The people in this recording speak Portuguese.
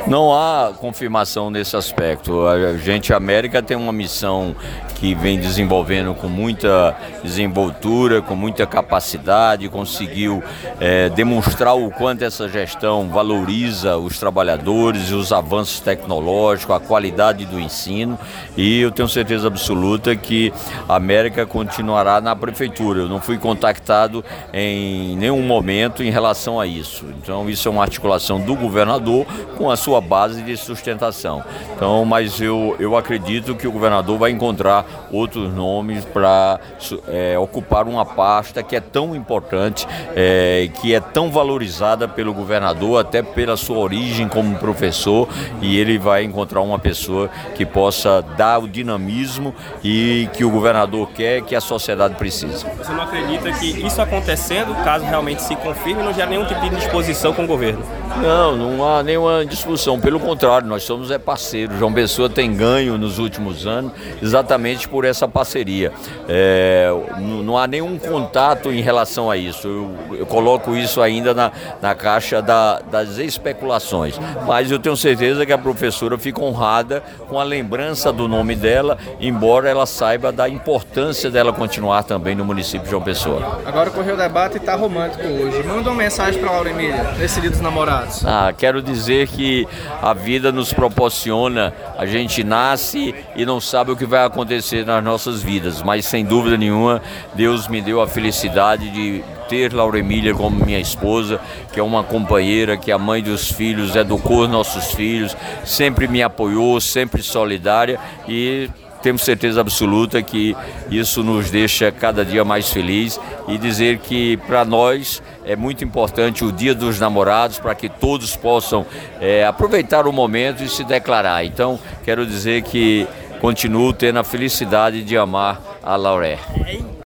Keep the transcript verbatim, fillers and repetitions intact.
Não há confirmação nesse aspecto. A gente, a América, tem uma missão que vem desenvolvendo com muita desenvoltura, com muita capacidade, conseguiu é, demonstrar o quanto essa gestão valoriza os trabalhadores, os avanços tecnológicos, a qualidade do ensino, e eu tenho certeza absoluta que a América continuará na prefeitura. Eu não fui contactado em nenhum momento em relação a isso. Então isso é uma articulação do governador com a sua base de sustentação. Então, mas eu, eu acredito que o governador vai encontrar outros nomes para é, ocupar uma pasta que é tão importante, é, que é tão valorizada pelo governador, até pela sua origem como professor, e ele vai encontrar uma pessoa que possa dar o dinamismo e que o governador quer, que a sociedade precisa. Você não acredita que isso acontecendo, caso realmente se confirme, não gera nenhum tipo de disposição com o governo? Não, não há nenhuma discussão, pelo contrário, nós somos é parceiros. João Pessoa tem ganho nos últimos anos exatamente por essa parceria. É, não, não há nenhum contato em relação a isso. Eu, eu coloco isso ainda na, na caixa da, das especulações, mas eu tenho certeza que a professora fica honrada com a lembrança do nome dela, embora ela saiba da importância dela continuar também no município de João Pessoa. Agora ocorreu o debate e está romântico hoje. Manda uma mensagem para a Laura Emília, nesse dia dos namorados. Ah, quero dizer que a vida nos proporciona, a gente nasce e não sabe o que vai acontecer nas nossas vidas, mas sem dúvida nenhuma, Deus me deu a felicidade de ter Laura Emília como minha esposa, que é uma companheira, que é a mãe dos filhos, educou os nossos filhos, sempre me apoiou, sempre solidária, e temos certeza absoluta que isso nos deixa cada dia mais felizes, e dizer que para nós é muito importante o Dia dos Namorados, para que todos possam é, aproveitar o momento e se declarar. Então, quero dizer que continuo tendo a felicidade de amar a Lauré.